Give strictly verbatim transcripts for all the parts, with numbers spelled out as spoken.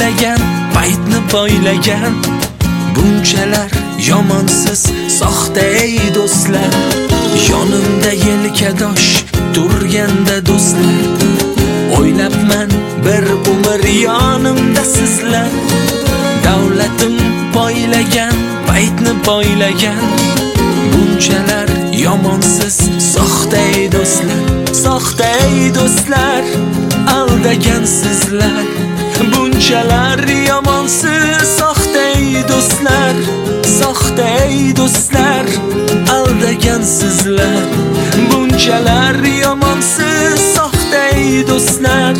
istagan paytni poylagan, bunchalar yomonsiz soxta ey do'stlar. Yonimda yelkadosh turganda do'stlar, o'ylabman bir umr yonimda sizlar. Davlatim poylagan paytni poylagan, bunchalar yomonsiz soxta ey do'stlar. Soxta ey do'stlar, aldagan sizlar. Bunchalar yomonsiz soxta ey do'stlar. Soxta ey do'stlar, aldagan sizlar. Bunchalar yomonsiz soxta ey do'stlar.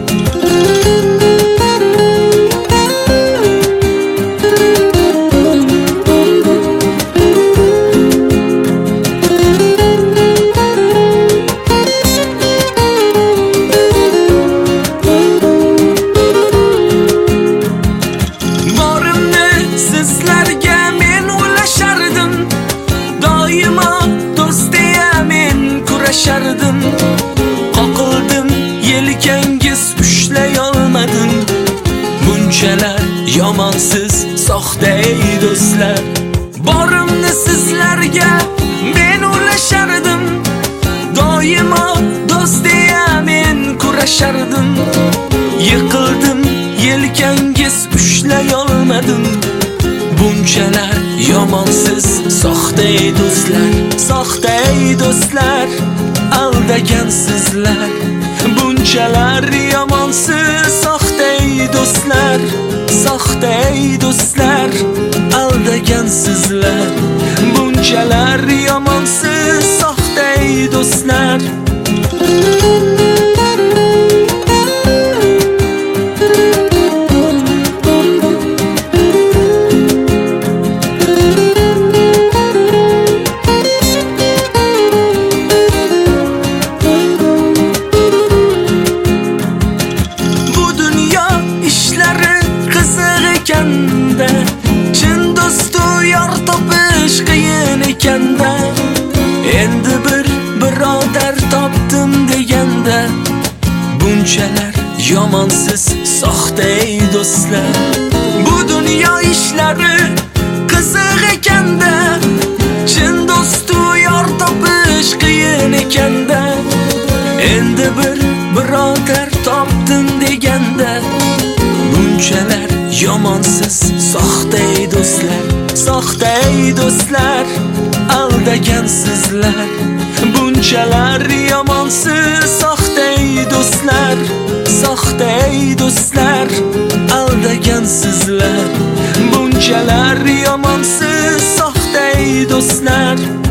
Qoqildim, yelkangiz ushlay olmadim. Bunchalar yomonsiz soxta ey do'stlar. Borimni sizlarga men ulashardim, doimo do'st deya men kurashardim. Yiqildim, yelkangiz ushlay olmadim. Bunchalar yomonsiz soxta ey do'stlar. Soxta ey do'stlar, aldagan sizlar. Bunchalar yomonsiz soxta ey do'stlar. Soxta ey do'stlar, aldagan sizlar. Bunchalar yomonsiz soxta ey do'stlar. Chin do'stu yor topish qiyin ekanda, endi bir birodar topdim deganda, bunchalar yomonsiz soxta ey do'stlar. Bu dunyo ishlari qiziq ekanda, chin do'stu yor topish qiyin ekanda, endi bir birodar topdim deganda, bunchalar yomonsiz soxta ey do'stlar. Soxta ey do'stlar, aldagan sizlar. Bunchalar yomonsiz soxta ey do'stlar. Soxta ey do'stlar, aldagan sizlar. Bunchalar yomonsiz soxta ey do'stlar.